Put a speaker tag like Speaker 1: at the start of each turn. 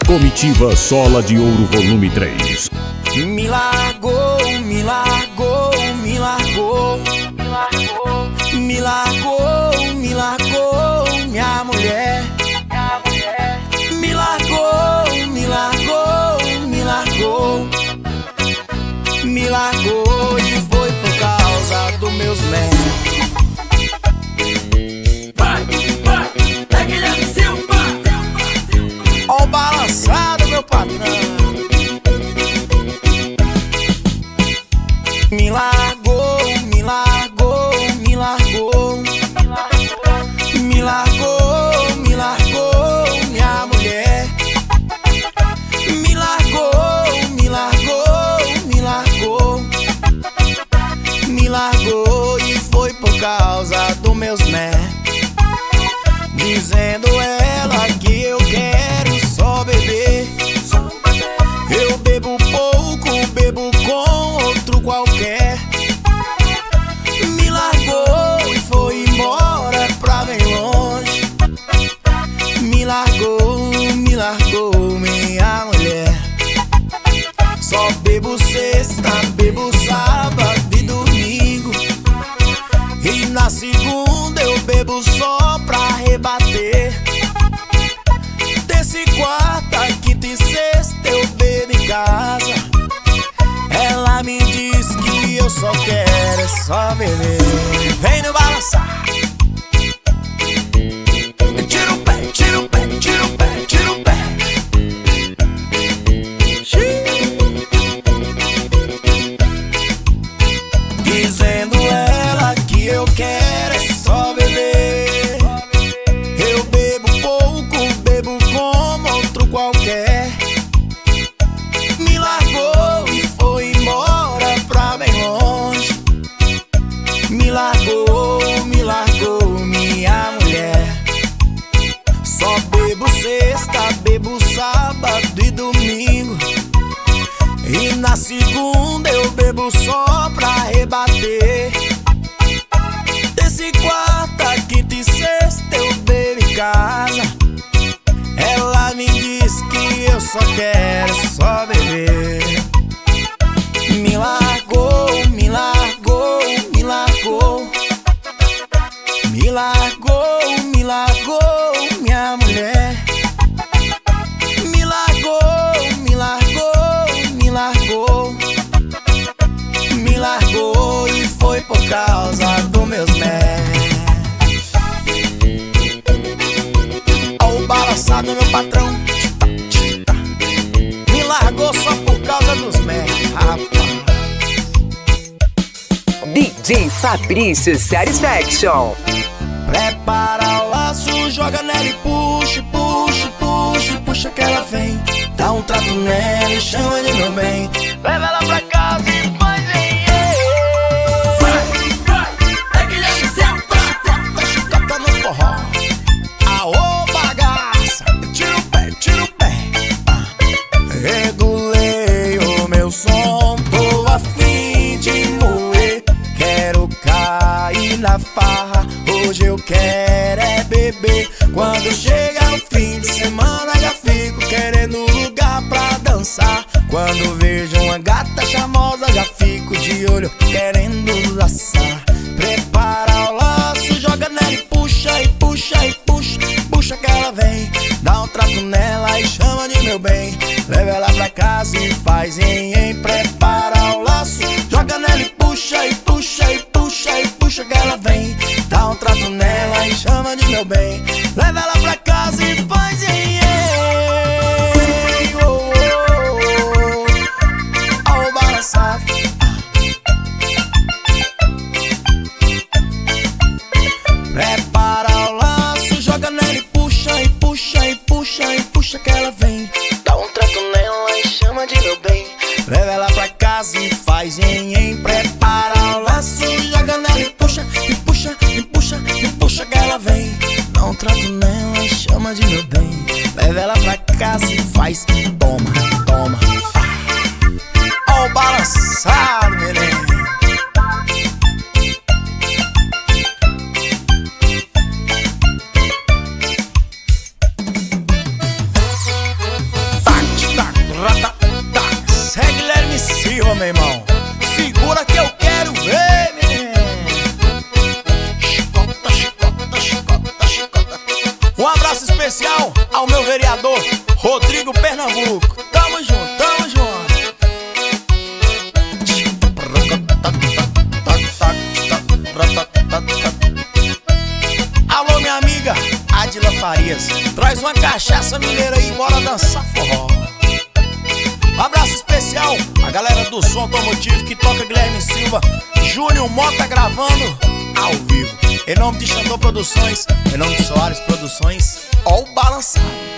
Speaker 1: Comitiva Sola de Ouro Volume 3.
Speaker 2: Me largou, me largou, me largou, me largou, me largou, me largou, minha mulher. Me largou, me largou, me largou, me largou e foi por causa dos meus médicos. Ó o balançado, meu patrão. Me largou, me largou, me largou, me largou, me largou, minha mulher. Me largou, me largou, me largou, me largou e foi por causa dos meus médicos. Dizendo ela que eu quero só beber. Eu bebo pouco, bebo com outro qualquer. Me largou e foi embora pra bem longe. Me largou, minha mulher. Só bebo sexta, bebo sábado e domingo. E na segunda eu bebo só pra rebater. Desse quarta, quinta e sexta eu bebo em casa. Ela me diz que eu só quero é só beber. Vem no balançar. Tira o pé, tira o pé, tira o pé, tira o pé. Dizendo ela que eu quero é só beber. Eu bebo pouco, bebo como outro qualquer. Me largou e foi embora pra bem longe. Me largou, minha mulher. Só bebo sexta, bebo sábado e domingo. E na segunda eu bebo só pra rebater. Desse quarta, quinta e sexta eu bebo em casa. Ela me diz que eu só quero só beber. Me largou, me largou, me largou, me largou, me largou, minha mulher. Me largou, me largou, me largou, me largou e foi por causa dos meus médicos. Ó o balançado, meu patrão. Me largou só por causa dos médicos, rapaz.
Speaker 3: DJ Fabrício Satisfaction.
Speaker 2: Prepara o laço, joga nela e puxa, puxa, puxa, puxa que ela vem. Dá um trato nela e chama de meu bem. Leva ela pra casa e faz é que ele senta. Cata no forró. Aô bagaça, tira o pé, tira o pé. Regulei o meu som, tô a fim de moer. Quero cair na farra, hoje eu quero é beber. Quando chega o fim de semana já fico querendo lugar pra dançar. Quando vejo uma gata charmosa já fico de olho querendo laçar. Prepara o laço, joga nela e puxa, e puxa, e puxa, puxa que ela vem. Dá um trato nela e chama de meu bem. Leva ela pra casa e faz em. Prepara o laço, joga nela e puxa, e puxa, e puxa, e puxa que ela vem. Dá um trato nela e chama de meu bem. Leva ela pra casa e faz em. Ó o balançado. Prepara o laço, joga nela e puxa, e puxa, e puxa, e puxa que ela vem. Dá um trato nela e chama de meu bem. Leva ela pra casa e faz em. Prepara o laço, joga nela e puxa, e puxa, e puxa, e puxa que ela vem. Dá um trato nela e chama de meu bem. Leva ela pra casa e faz. Toma, toma. Ó o balançado, menino. meu irmão. Segura que eu quero ver, menino. Chicota, chicota, chicota, chicota. Um abraço especial ao meu vereador Rodrigo Pernambuco. Tamo junto, tamo junto. Alô, minha amiga Adila Farias, traz uma cachaça mineira aí, bora dançar forró. Um abraço especial a galera do som automotivo que toca Guilherme Silva, Júnior Mota gravando ao vivo. Em nome de Xandô Produções, em nome de Soares Produções, ó o balançado.